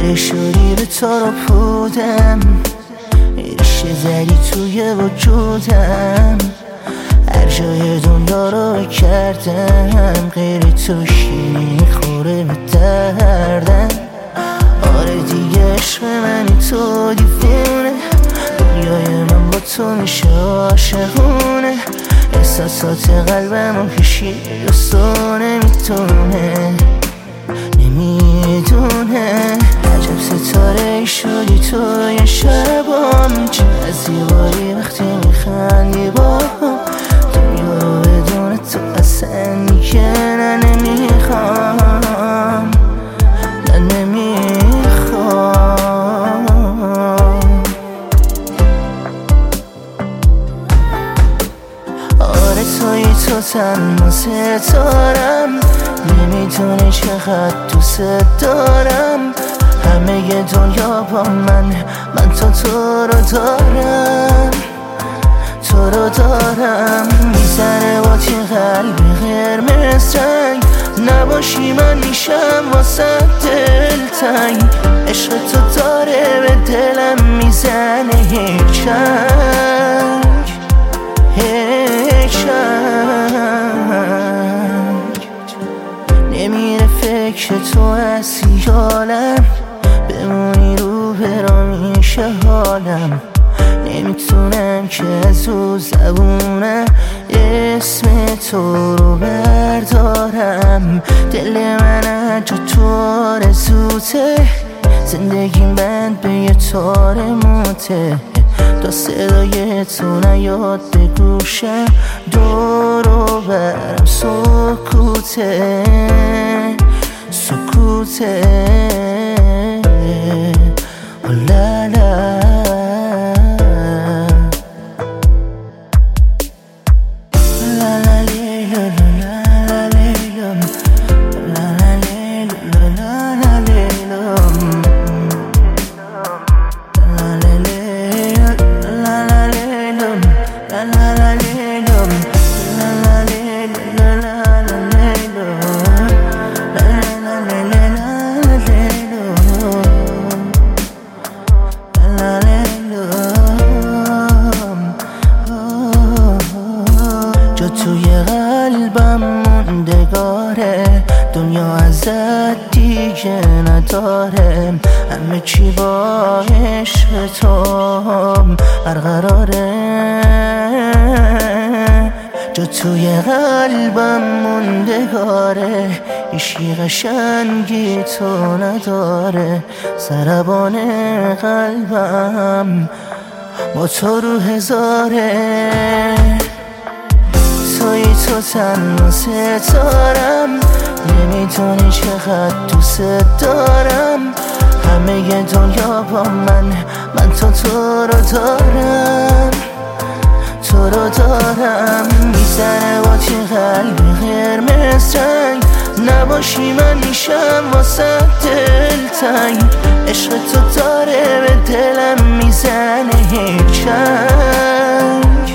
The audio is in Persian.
غیر شدی به تو رو پودم، رشته زدی توی وجودم، هر جای دنیا رو کردم غیر تو شیرینی خوره به دردم. آره دیگه عشق منی تو دیوونه، دنیای من با تو میشه عاشقونه، احساسات قلبمو کشی دوستو نمیتونه عجب ستاره شدی توی شبام، چقدر زیبایی وقتی میخندی با دنیا رو بدون تو اصلا دیگه نه نمیخوام، نه نمیخوام. آره توی تو تنها ستارم، نمیدونی چقدر دوست دارم، همه دنیا با من تو رو دارم، تو رو دارم. میزنه با تی قلب قرمز رنگ، نباشی من میشم واسه دلتنگ، عشق تو داره به دلم میزنه یک چنگ، یک چنگ. نمیره فکر تو از خیالم، بمونی رو برامیشه حالم، نمیتونم که از او زبونم اسم تو رو بردارم. دل من جا تو آرزوته، زندگیم بند به یه تار موته، تا صدای تو نیاد به گوشم دور و برم سکوته، سکوته. لا لا توی قلبم موندگاره، دنیا ازت دیگه نداره، همه چی با عشق تو برقراره. جا توی قلبم موندگاره، عشقی قشنگی تو نداره، ضربان قلبم با تو رو هزاره. توی تو تنها ستارم، نمیدونی چقدر دوست دارم، همه دنیا با من تو رو دارم، تو رو دارم. میزنه با تی قلب قرمز رنگ، نباشی من میشم واسه دلتنگ، عشق تو داره به دلم میزنه یک چنگ.